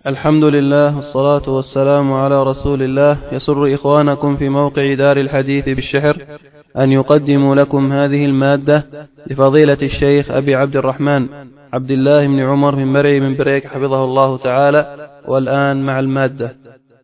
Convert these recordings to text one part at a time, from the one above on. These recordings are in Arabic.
الحمد لله والصلاة والسلام على رسول الله. يسر إخوانكم في موقع دار الحديث بالشحر أن يقدموا لكم هذه المادة لفضيلة الشيخ أبي عبد الرحمن عبد الله بن عمر بن مرعي من بريك حفظه الله تعالى. والآن مع المادة.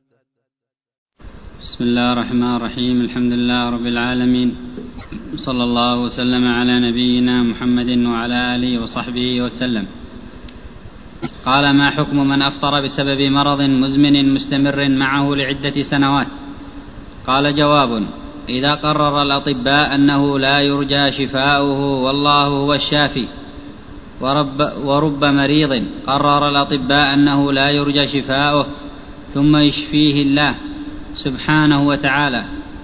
بسم الله الرحمن الرحيم. الحمد لله رب العالمين، صلى الله وسلم على نبينا محمد وعلى آله وصحبه وسلم. قال: ما حكم من أفطر بسبب مرض مزمن مستمر معه لعدة سنوات؟ قال: جواب: إذا قرر الأطباء أنه لا يرجى شفاؤه والله هو الشافي، ورب مريض قرر الأطباء أنه لا يرجى شفاؤه ثم يشفيه الله سبحانه وتعالى.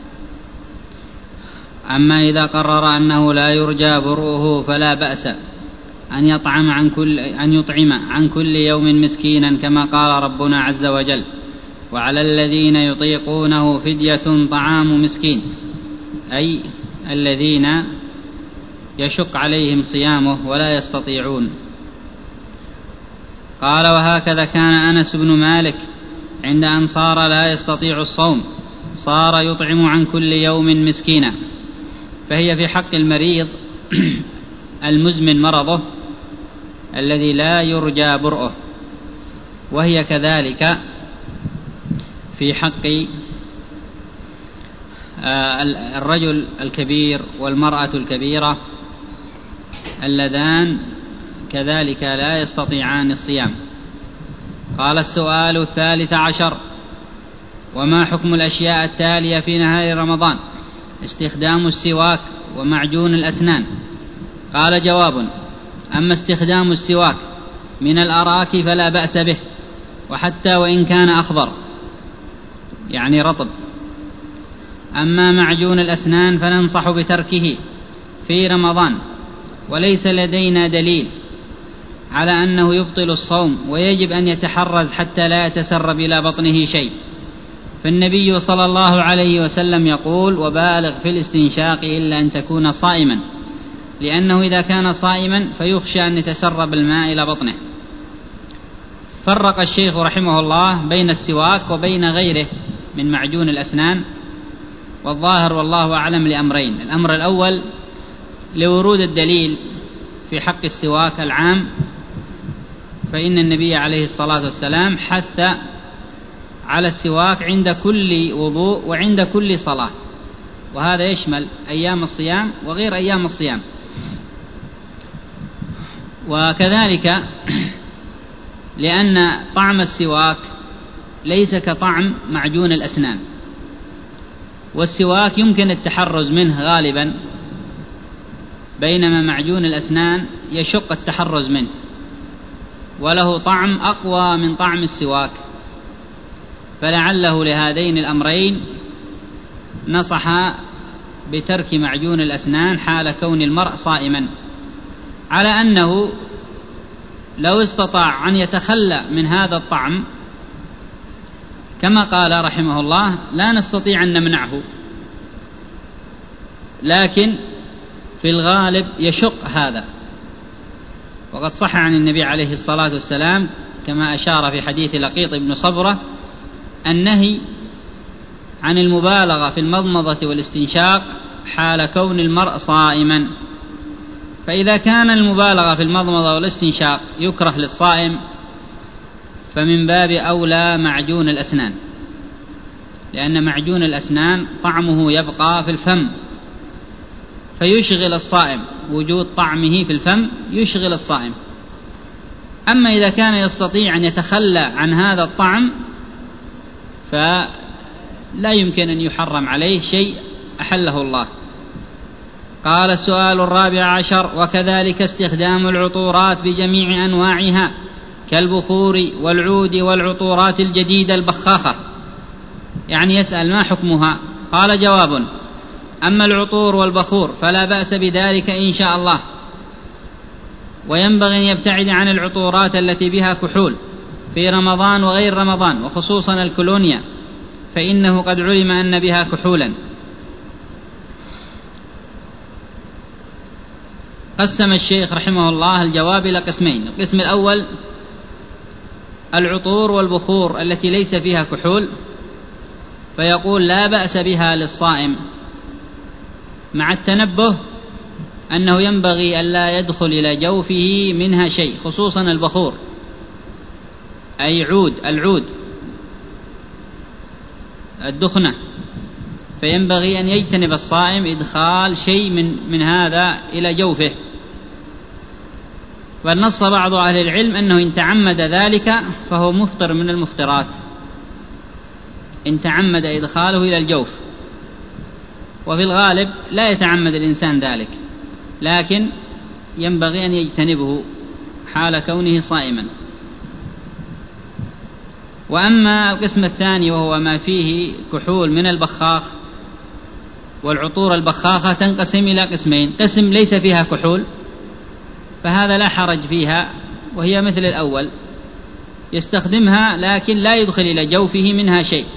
أما إذا قرر أنه لا يرجى برؤه فلا بأس أن يطعم عن كل يوم مسكينا، كما قال ربنا عز وجل: وعلى الذين يطيقونه فدية طعام مسكين، أي الذين يشق عليهم صيامه ولا يستطيعون. قال: وهكذا كان أنس بن مالك عند أن صار لا يستطيع الصوم صار يطعم عن كل يوم مسكينا، فهي في حق المريض المزمن مرضه الذي لا يرجى برؤه، وهي كذلك في حق الرجل الكبير والمرأة الكبيرة اللذان كذلك لا يستطيعان الصيام. قال: السؤال 13: وما حكم الأشياء التالية في نهار رمضان؟ استخدام السواك ومعجون الأسنان. قال: جواب: أما استخدام السواك من الأراك فلا بأس به، وحتى وإن كان أخضر يعني رطب. أما معجون الأسنان فننصح بتركه في رمضان، وليس لدينا دليل على أنه يبطل الصوم، ويجب أن يتحرز حتى لا يتسرب إلى بطنه شيء. فالنبي صلى الله عليه وسلم يقول: وبالغ في الاستنشاق إلا أن تكون صائما، لأنه إذا كان صائما فيخشى أن يتسرب الماء إلى بطنه. فرق الشيخ رحمه الله بين السواك وبين غيره من معجون الأسنان، والظاهر والله أعلم لأمرين: الأمر الأول لورود الدليل في حق السواك العام، فإن النبي عليه الصلاة والسلام حث على السواك عند كل وضوء وعند كل صلاة، وهذا يشمل أيام الصيام وغير أيام الصيام. وكذلك لأن طعم السواك ليس كطعم معجون الأسنان، والسواك يمكن التحرز منه غالبا، بينما معجون الأسنان يشق التحرز منه وله طعم أقوى من طعم السواك، فلعله لهذين الأمرين نصح بترك معجون الأسنان حال كون المرء صائما، على أنه لو استطاع أن يتخلى من هذا الطعم كما قال رحمه الله لا نستطيع أن نمنعه، لكن في الغالب يشق هذا. وقد صح عن النبي عليه الصلاة والسلام كما أشار في حديث لقيط بن صبرة النهي عن المبالغة في المضمضة والاستنشاق حال كون المرء صائما. فإذا كان المبالغة في المضمضة والاستنشاق يكره للصائم فمن باب أولى معجون الأسنان، لأن معجون الأسنان طعمه يبقى في الفم فيشغل الصائم، وجود طعمه في الفم يشغل الصائم. أما إذا كان يستطيع أن يتخلى عن هذا الطعم فلا يمكن أن يحرم عليه شيء أحله الله. قال: السؤال 14: وكذلك استخدام العطورات بجميع أنواعها كالبخور والعود والعطورات الجديدة البخاخة، يعني يسأل ما حكمها؟ قال: جواب: أما العطور والبخور فلا بأس بذلك إن شاء الله، وينبغي أن يبتعد عن العطورات التي بها كحول في رمضان وغير رمضان، وخصوصا الكولونيا، فإنه قد علم أن بها كحولا. قسم الشيخ رحمه الله الجواب إلى قسمين: القسم الأول العطور والبخور التي ليس فيها كحول، فيقول لا بأس بها للصائم، مع التنبه أنه ينبغي ألا يدخل إلى جوفه منها شيء، خصوصا البخور أي العود الدخنة، فينبغي أن يجتنب الصائم إدخال شيء من هذا إلى جوفه. ونص بعض أهل العلم أنه إن تعمد ذلك فهو مفطر من المفطرات، إن تعمد إدخاله إلى الجوف. وفي الغالب لا يتعمد الإنسان ذلك، لكن ينبغي أن يجتنبه حال كونه صائما. وأما القسم الثاني وهو ما فيه كحول من البخاخ، والعطور البخاخة تنقسم إلى قسمين: قسم ليس فيها كحول فهذا لا حرج فيها، وهي مثل الأول يستخدمها لكن لا يدخل إلى جوفه منها شيء.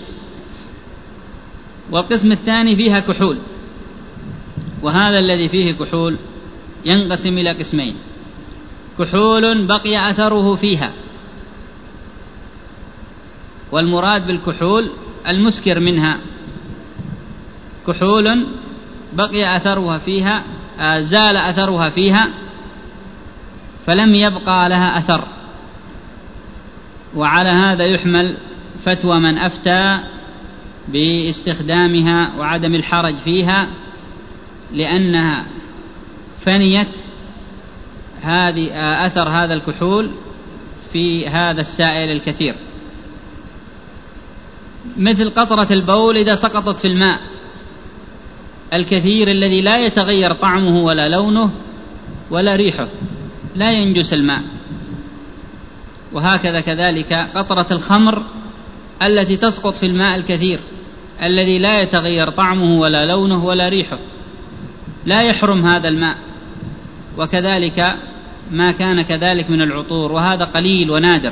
والقسم الثاني فيها كحول، وهذا الذي فيه كحول ينقسم إلى قسمين: كحول بقي أثره فيها، والمراد بالكحول المسكر منها، كحول بقي أثرها فيها، زال أثرها فيها فلم يبقى لها أثر. وعلى هذا يحمل فتوى من أفتى باستخدامها وعدم الحرج فيها، لأنها فنيت هذه أثر هذا الكحول في هذا السائل الكثير، مثل قطرة البول إذا سقطت في الماء الكثير الذي لا يتغير طعمه ولا لونه ولا ريحه، لا ينجس الماء. وهكذا كذلك قطرة الخمر التي تسقط في الماء الكثير الذي لا يتغير طعمه ولا لونه ولا ريحه، لا يحرم هذا الماء. وكذلك ما كان كذلك من العطور، وهذا قليل ونادر.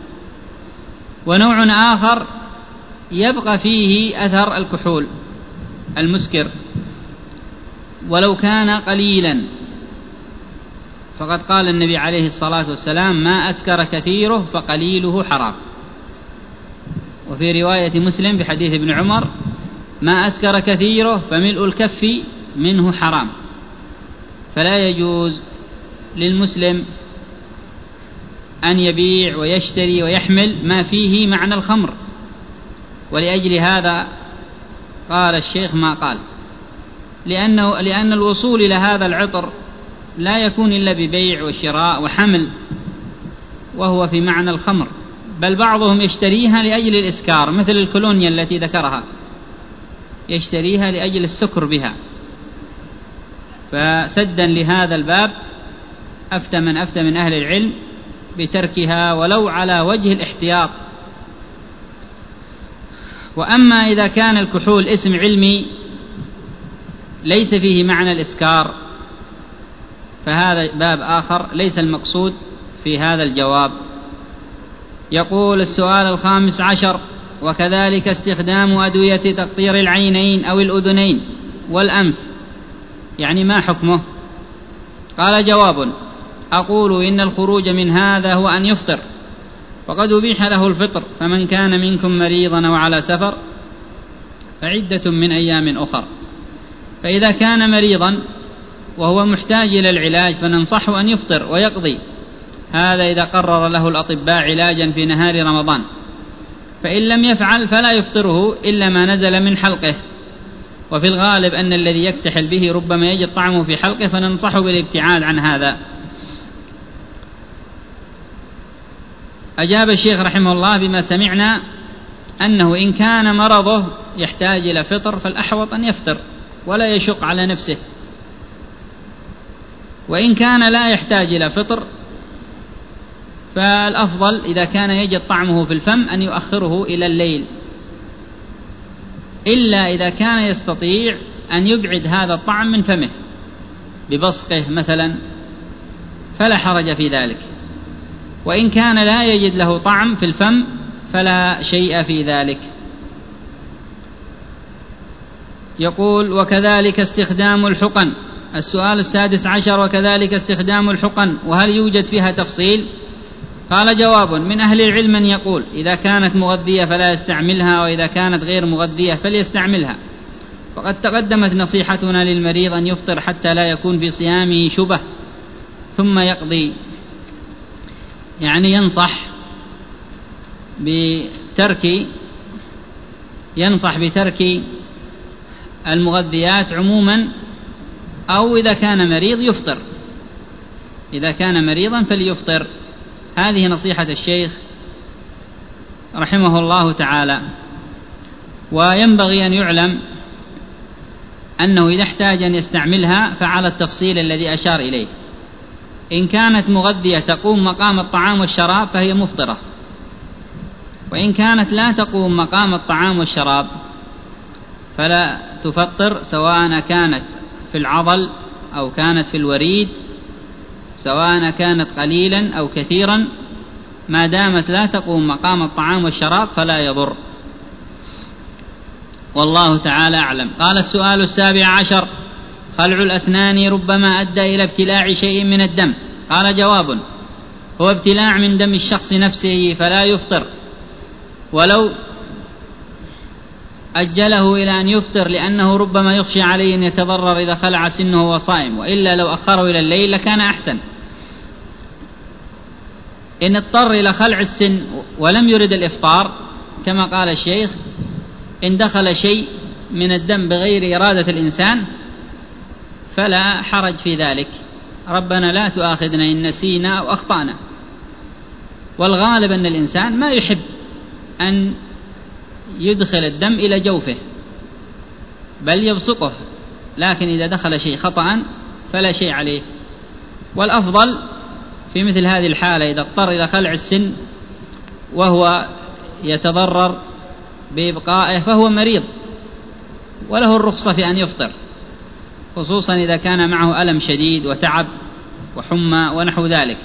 ونوع آخر يبقى فيه أثر الكحول المسكر ولو كان قليلا، فقد قال النبي عليه الصلاة والسلام: ما أسكر كثيره فقليله حرام. وفي رواية مسلم في حديث ابن عمر: ما أسكر كثيره فملء الكف منه حرام. فلا يجوز للمسلم أن يبيع ويشتري ويحمل ما فيه معنى الخمر. ولأجل هذا قال الشيخ ما قال، لأن الوصول إلى هذا العطر لا يكون إلا ببيع وشراء وحمل، وهو في معنى الخمر. بل بعضهم يشتريها لأجل الإسكار، مثل الكولونيا التي ذكرها، يشتريها لأجل السكر بها. فسدا لهذا الباب أفتى من أهل العلم بتركها ولو على وجه الاحتياط. وأما إذا كان الكحول اسم علمي ليس فيه معنى الإسكار فهذا باب آخر ليس المقصود في هذا الجواب. يقول السؤال 15: وكذلك استخدام أدوية تقطير العينين أو الأذنين والأنف، يعني ما حكمه؟ قال: جواب: أقول إن الخروج من هذا هو أن يفطر، وقد أبيح له الفطر، فمن كان منكم مريضا أو على سفر فعدة من أيام أخر. فإذا كان مريضا وهو محتاج إلى العلاج فننصحه أن يفطر ويقضي، هذا إذا قرر له الأطباء علاجا في نهار رمضان. فإن لم يفعل فلا يفطره إلا ما نزل من حلقه، وفي الغالب أن الذي يكتحل به ربما يجد طعمه في حلقه، فننصحه بالابتعاد عن هذا. أجاب الشيخ رحمه الله بما سمعنا أنه إن كان مرضه يحتاج إلى فطر فالأحوط أن يفطر ولا يشق على نفسه، وإن كان لا يحتاج إلى فطر فالأفضل إذا كان يجد طعمه في الفم أن يؤخره إلى الليل، إلا إذا كان يستطيع أن يبعد هذا الطعم من فمه ببصقه مثلا فلا حرج في ذلك. وإن كان لا يجد له طعم في الفم فلا شيء في ذلك. يقول: وكذلك استخدام الحقن. السؤال 16: وكذلك استخدام الحقن، وهل يوجد فيها تفصيل؟ قال: جواب: من أهل العلم من يقول إذا كانت مغذية فلا يستعملها، وإذا كانت غير مغذية فليستعملها. وقد تقدمت نصيحتنا للمريض أن يفطر حتى لا يكون في صيامه شبه ثم يقضي، يعني ينصح بترك المغذيات عموما، أو إذا كان مريض يفطر، إذا كان مريضا فليفطر. هذه نصيحة الشيخ رحمه الله تعالى. وينبغي أن يعلم أنه إذا احتاج أن يستعملها فعلى التفصيل الذي أشار إليه. إن كانت مغذية تقوم مقام الطعام والشراب فهي مفطرة، وإن كانت لا تقوم مقام الطعام والشراب فلا تفطر، سواء كانت في العضل أو كانت في الوريد، سواء كانت قليلا أو كثيرا، ما دامت لا تقوم مقام الطعام والشراب فلا يضر. والله تعالى أعلم. قال: السؤال 17: خلع الأسنان ربما أدى إلى ابتلاع شيء من الدم. قال: جواب: هو ابتلاع من دم الشخص نفسه فلا يفطر، ولو أجله إلى أن يفطر، لأنه ربما يخشى عليه أن يتضرر إذا خلع سنه وهو صائم، وإلا لو أخره إلى الليل لكان أحسن. إن اضطر إلى خلع السن ولم يرد الإفطار، كما قال الشيخ: إن دخل شيء من الدم بغير إرادة الإنسان فلا حرج في ذلك، ربنا لا تؤاخذنا إن نسينا أو أخطأنا. والغالب أن الإنسان ما يحب أن يدخل الدم إلى جوفه بل يبصقه، لكن إذا دخل شيء خطأ فلا شيء عليه. والأفضل في مثل هذه الحالة إذا اضطر إلى خلع السن وهو يتضرر بإبقائه فهو مريض وله الرخصة في أن يفطر، خصوصا إذا كان معه ألم شديد وتعب وحمى ونحو ذلك،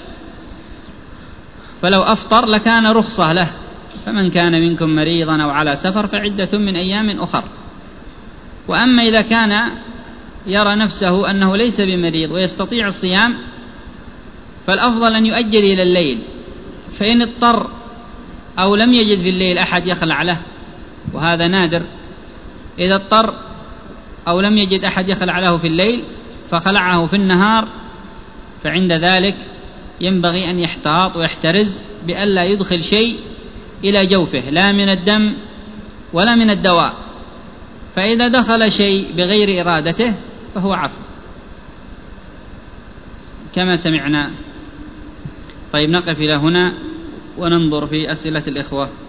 فلو أفطر لكان رخصة له. فمن كان منكم مريضا أو على سفر فعدة من أيام أخر. وأما إذا كان يرى نفسه أنه ليس بمريض ويستطيع الصيام فالأفضل أن يؤجل إلى الليل، فإن اضطر أو لم يجد في الليل أحد يخلع له، وهذا نادر، إذا اضطر أو لم يجد أحد يخلع له في الليل فخلعه في النهار، فعند ذلك ينبغي أن يحتاط ويحترز بألا يدخل شيء إلى جوفه، لا من الدم ولا من الدواء، فإذا دخل شيء بغير إرادته فهو عفو كما سمعنا. طيب، نقف إلى هنا وننظر في أسئلة الإخوة.